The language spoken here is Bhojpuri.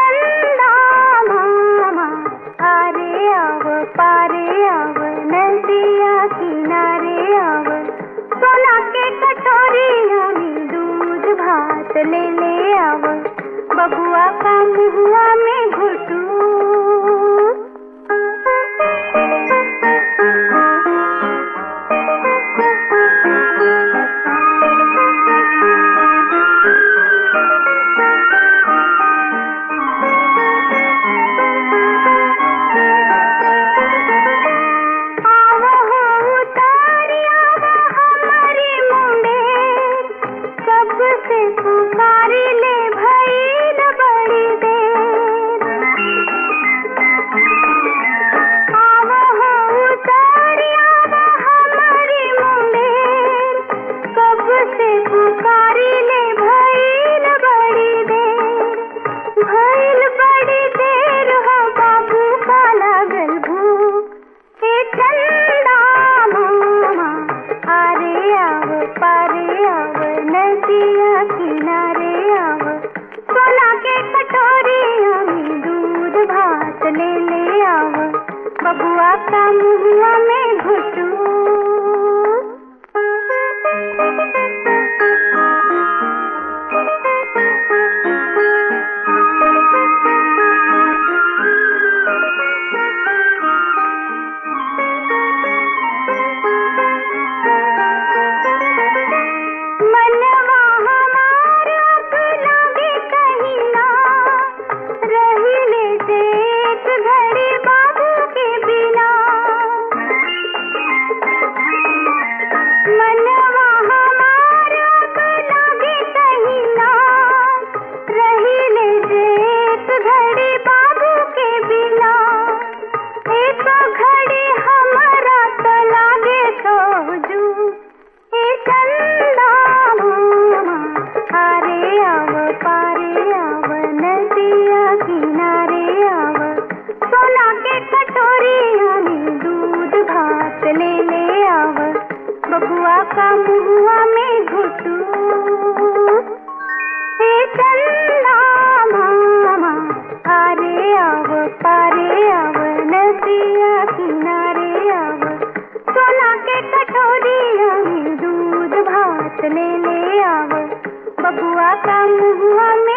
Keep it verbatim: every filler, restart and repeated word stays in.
चंदा मामा आरे आव पारे आव नदिया किनारे आव सोना के कटोरिया में दूध भात ले ले आव बबुआ का मुहुआ में घुटू बबुआ का मुहुआ में घुटू मनवा हमारा लागे कहीं ना रही ले एक घड़ी बाबू के बिना मनवा हमारा लागे कहीं ना रही ले एक घड़ी बाबू के बिना एक घड़ी हमारा तो लागे सोजू ए चंदा मामा आरे आव पारे आव नदिया किनारे आव सोना के कटोरिया में दूध भात ले ले आव बबुआ का मुहुआ में घुटू ए चंदा मामा आरे आव पारे आव नदिया किनारे आव सोना के कटोरिया में दूध भात ले ले आव बबुआ का मुहुआ